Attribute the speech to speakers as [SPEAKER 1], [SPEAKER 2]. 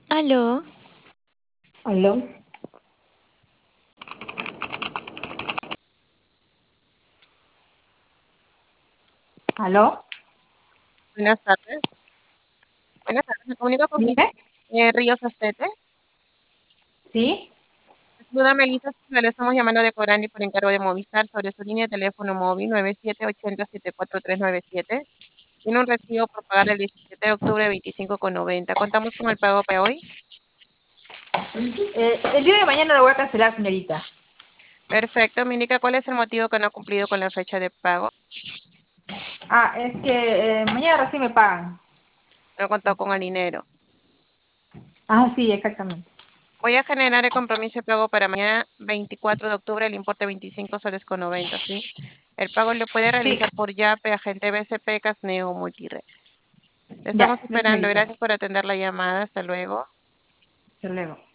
[SPEAKER 1] Aló,
[SPEAKER 2] ¿Aló? ¿Aló?
[SPEAKER 1] buenas tardes. Buenas tardes, me comunico con
[SPEAKER 2] ¿Dime?
[SPEAKER 1] Ríos Astete.
[SPEAKER 2] ¿Sí?
[SPEAKER 1] Saluda Melissa, le estamos llamando de Corani por encargo de Movistar sobre su línea de teléfono móvil 9780 74 397. Tiene un recibo por pagar el 17 de octubre 25,90. Contamos con el pago para hoy.
[SPEAKER 2] El día de mañana lo voy a cancelar, señorita.
[SPEAKER 1] Perfecto, me indica cuál es el motivo que no ha cumplido con la fecha de pago.
[SPEAKER 2] Es que mañana recién me pagan.
[SPEAKER 1] No contó con el dinero.
[SPEAKER 2] Sí, exactamente.
[SPEAKER 1] Voy a generar el compromiso de pago para mañana 24 de octubre, el importe 25 soles con 90, ¿sí? El pago lo puede
[SPEAKER 2] Sí,
[SPEAKER 1] realizar por Yape, Agente BCP, Casneo o Multired. Le
[SPEAKER 2] ya,
[SPEAKER 1] estamos
[SPEAKER 2] ya,
[SPEAKER 1] esperando.
[SPEAKER 2] señorita.
[SPEAKER 1] Gracias por atender la llamada. Hasta luego.
[SPEAKER 2] Hasta luego.